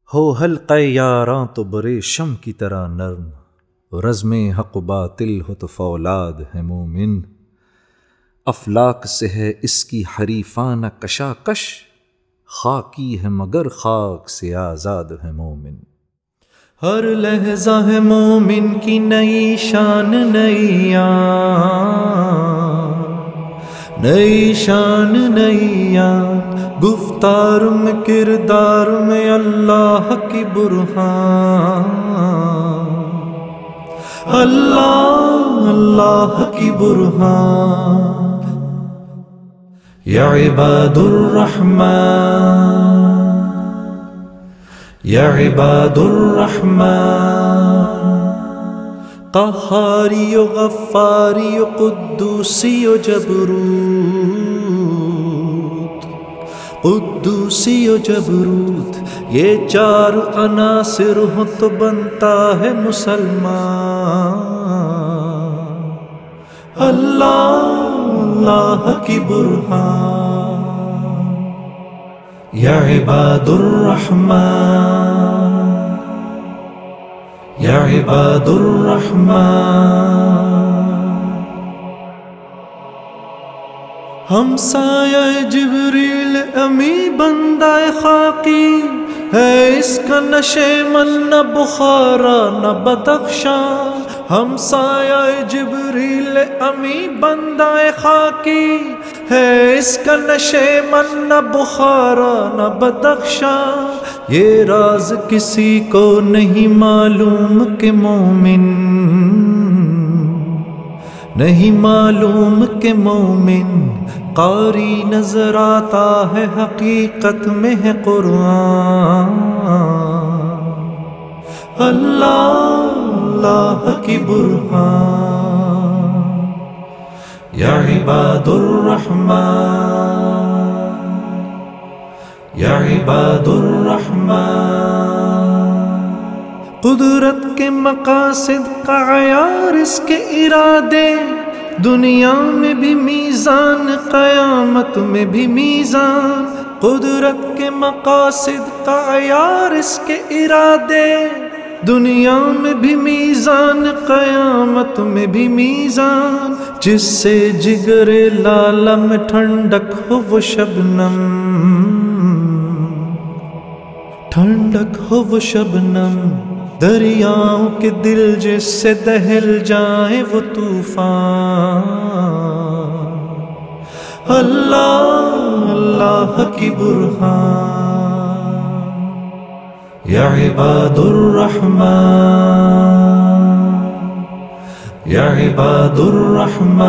ہو حلقہ یاراں تو برے شم کی طرح نرم، رزم حق و باطل ہو تو فولاد ہے مومن۔ افلاک سے ہے اس کی حریفانہ کشاکش، خاکی ہے مگر خاک سے آزاد ہے مومن۔ ہر لحظہ ہے مومن کی نئی شان نئی نئی شان نئی گفتار میں کردار میں اللہ کی برہان، اللہ کی برہان۔ یا عباد الرحمن، یا عباد الرحمن، قہاری و غفاری و قدوسی و جبروت، قدوسی و جبروت، یہ چار عناصر ہو تو بنتا ہے مسلمان۔ اللہ کی برہان۔ یا عباد الرحمن، یا عباد الرحمن، ہمسایہ جبریل امی بندہ خاکی ہے، اس کا نشے من نہ بخارا نہ بدخشاں۔ ہمسایہ جبریل امی بندہ خاکی ہے، اس کا نشے من نہ بخارا نہ بدخشاں۔ یہ راز کسی کو نہیں معلوم کہ مومن، نہیں معلوم کہ مومن قاری نظر آتا ہے، حقیقت میں ہے قرآن۔ اللہ کی برہان۔ یا عباد الرحمن، یا عباد الرحمن، قدرت کے مقاصد کا عیار اس کے ارادے، دنیا میں بھی میزان قیامت میں بھی میزان۔ قدرت کے مقاصد کا عیار اس کے ارادے، دنیا میں بھی میزان قیامت میں بھی میزان۔ جس سے جگر لالہ میں ٹھنڈک ہو وہ شبنم، ٹھنڈک ہو وہ شبنم، دریاؤں کے دل جس سے دہل جائیں وہ طوفان۔ اللہ کی برہان۔ یا عباد الرحمن، یا عباد الرحمن،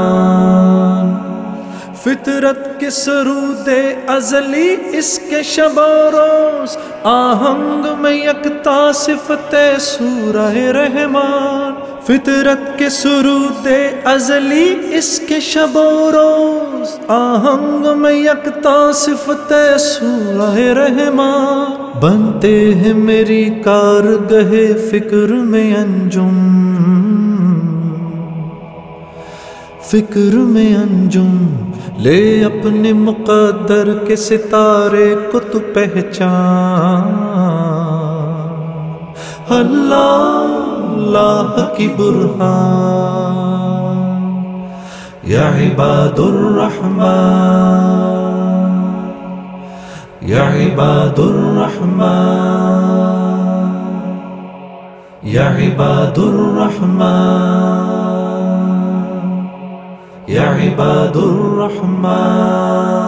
فطرت کے سرود ازلی اس کے شب و روز، آہنگ میں یکتا صفت سورہ رحمان۔ فطرت کے سرود ازلی اس کے شب و روز، آہنگ میں یکتا صفت سورہ رحمان۔ بنتے ہیں میری کارگہ فکر میں انجم، فکر میں انجم، لے اپنے مقدر کے ستارے کو تو پہچان۔ اللہ کی برہان۔ یا عباد الرحمن، یا عباد الرحمن، یا عباد الرحمن، یا عباد الرحمن۔